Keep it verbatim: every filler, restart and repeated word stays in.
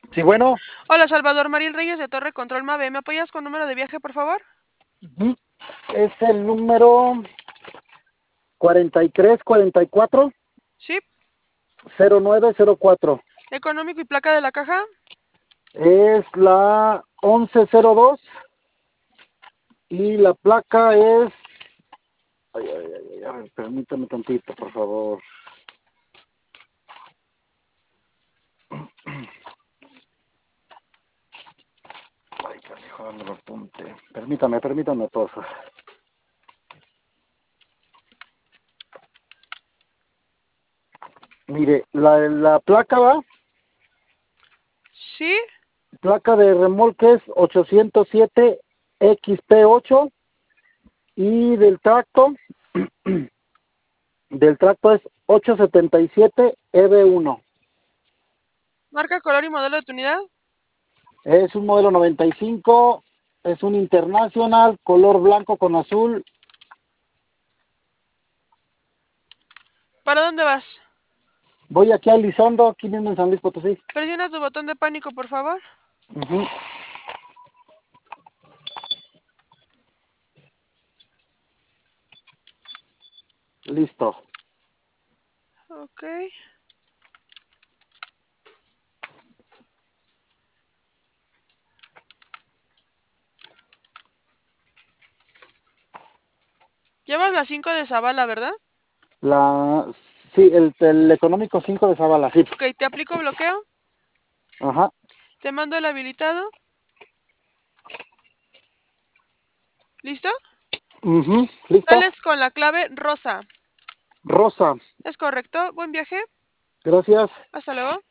Sí, bueno. Hola, Salvador Mariel Reyes de Torre Control Mave. ¿Me apoyas con número de viaje, por favor? Ujú. Es el número cuarenta y tres cuarenta y cuatro Sí. cero nueve cero cuatro. Económico y placa de la caja. Es la once cero dos y la placa es... Ay, ay, ay, ay, permítame tantito, por favor. Ay, carajo, dame el apunte. Permítame, permítame, por favor. Mire, la, la placa va, Sí. placa de remolque es ochocientos siete X P ocho y del tracto, del tracto es ochocientos setenta y siete E B uno. Marca, color y modelo de tu unidad. Es un modelo noventa y cinco, es un International, color blanco con azul. ¿Para dónde vas? Voy aquí a Elizondo, aquí mismo en San Luis Potosí. Presiona tu botón de pánico, por favor. Ujú. Listo. Ok. Llevas la cinco de Zavala, ¿verdad? La, sí, el, el económico cinco de Zavala, sí. Ok, te aplico bloqueo. Ajá. Te mando el habilitado. ¿Listo? Ujú. Listo. Sales con la clave rosa. Rosa. ¿Es correcto? Buen viaje. Gracias. Hasta luego.